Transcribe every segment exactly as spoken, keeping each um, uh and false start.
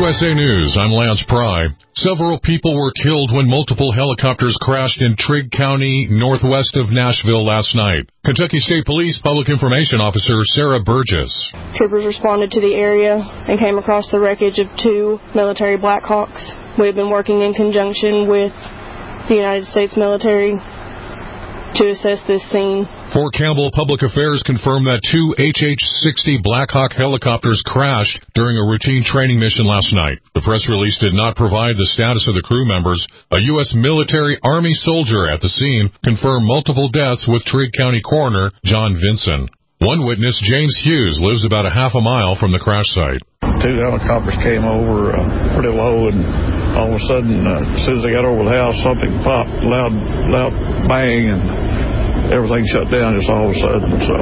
U S A News, I'm Lance Pry. Several people were killed when multiple helicopters crashed in Trigg County, northwest of Nashville last night. Kentucky State Police Public Information Officer Sarah Burgess. Troopers responded to the area and came across the wreckage of two military Blackhawks. We have been working in conjunction with the United States military to assess this scene. Fort Campbell Public Affairs confirmed that two H H sixty Black Hawk helicopters crashed during a routine training mission last night. The press release did not provide the status of the crew members. A U S military Army soldier at the scene confirmed multiple deaths with Trigg County Coroner John Vinson. One witness, James Hughes, lives about a half a mile from the crash site. Two helicopters came over uh, pretty low, and all of a sudden, uh, as soon as they got over the house, something popped, loud, loud bang, and everything shut down just all of a sudden. So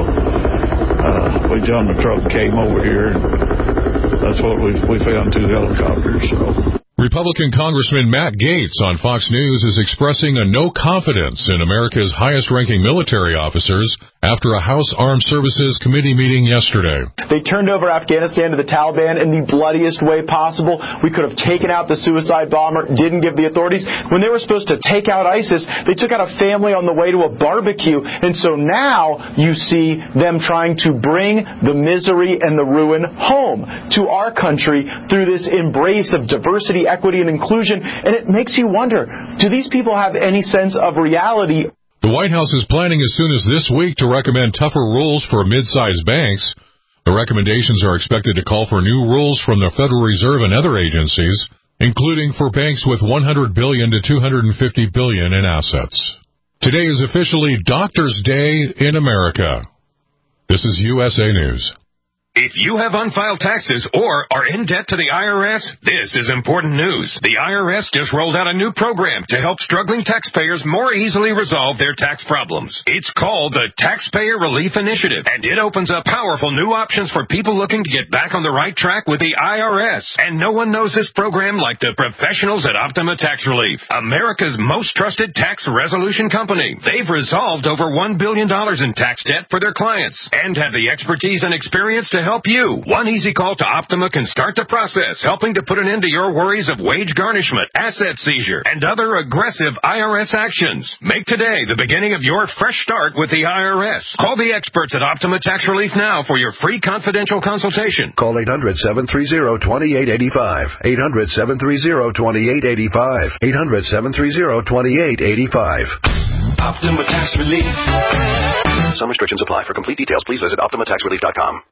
uh, we jumped the truck and came over here, and that's what we we found, two helicopters. So. Republican Congressman Matt Gaetz on Fox News is expressing a no confidence in America's highest-ranking military officers after a House Armed Services Committee meeting yesterday. They turned over Afghanistan to the Taliban in the bloodiest way possible. We could have taken out the suicide bomber, didn't give the authorities. When they were supposed to take out ISIS, they took out a family on the way to a barbecue. And so now you see them trying to bring the misery and the ruin home to our country through this embrace of diversity, equity, and inclusion. And it makes you wonder, do these people have any sense of reality? The White House is planning as soon as this week to recommend tougher rules for mid-sized banks. The recommendations are expected to call for new rules from the Federal Reserve and other agencies, including for banks with one hundred billion dollars to two hundred fifty billion dollars in assets. Today is officially Doctor's Day in America. This is U S A News. If you have unfiled taxes or are in debt to the I R S, this is important news. The I R S just rolled out a new program to help struggling taxpayers more easily resolve their tax problems. It's called the Taxpayer Relief Initiative, and it opens up powerful new options for people looking to get back on the right track with the I R S. And no one knows this program like the professionals at Optima Tax Relief, America's most trusted tax resolution company. They've resolved over one billion dollars in tax debt for their clients and have the expertise and experience to help you. One easy call to Optima can start the process, helping to put an end to your worries of wage garnishment, asset seizure, and other aggressive I R S actions. Make today the beginning of your fresh start with the I R S. Call the experts at Optima Tax Relief now for your free confidential consultation. Call eight hundred, seven three zero, two eight eight five. eight hundred, seven three zero, two eight eight five. eight hundred, seven three zero, two eight eight five. Optima Tax Relief. Some restrictions apply. For complete details, please visit optima tax relief dot com.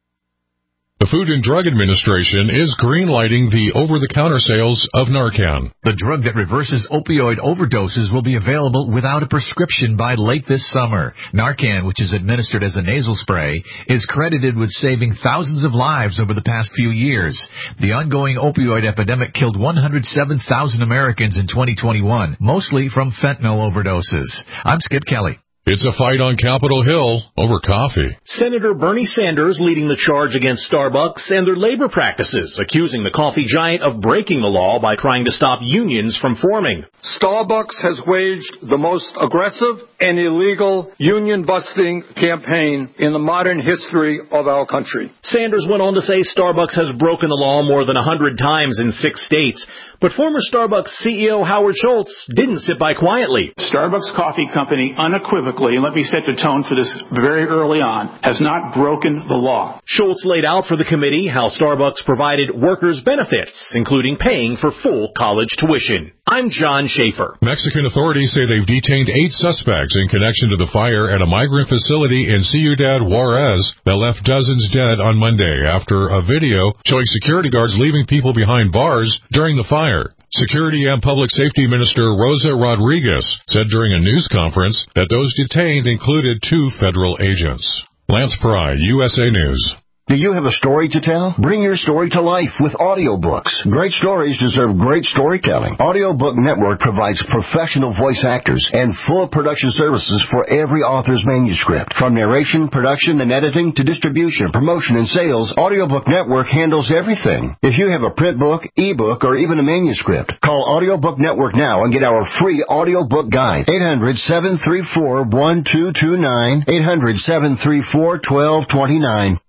The Food and Drug Administration is greenlighting the over-the-counter sales of Narcan. The drug that reverses opioid overdoses will be available without a prescription by late this summer. Narcan, which is administered as a nasal spray, is credited with saving thousands of lives over the past few years. The ongoing opioid epidemic killed one hundred seven thousand Americans in twenty twenty-one, mostly from fentanyl overdoses. I'm Skip Kelly. It's a fight on Capitol Hill over coffee. Senator Bernie Sanders leading the charge against Starbucks and their labor practices, accusing the coffee giant of breaking the law by trying to stop unions from forming. Starbucks has waged the most aggressive and illegal union-busting campaign in the modern history of our country. Sanders went on to say Starbucks has broken the law more than one hundred times in six states. But former Starbucks C E O Howard Schultz didn't sit by quietly. Starbucks Coffee Company unequivocally, and let me set the tone for this very early on, has not broken the law. Schultz laid out for the committee how Starbucks provided workers benefits, including paying for full college tuition. I'm John Schaefer. Mexican authorities say they've detained eight suspects in connection to the fire at a migrant facility in Ciudad Juarez that left dozens dead on Monday after a video showing security guards leaving people behind bars during the fire. Security and Public Safety Minister Rosa Rodriguez said during a news conference that those detained included two federal agents. Lance Pry, U S A News. Do you have a story to tell? Bring your story to life with audiobooks. Great stories deserve great storytelling. Audiobook Network provides professional voice actors and full production services for every author's manuscript. From narration, production, and editing to distribution, promotion, and sales, Audiobook Network handles everything. If you have a print book, ebook, or even a manuscript, call Audiobook Network now and get our free audiobook guide. eight hundred, seven three four, one two two nine. eight hundred, seven three four, one two two nine.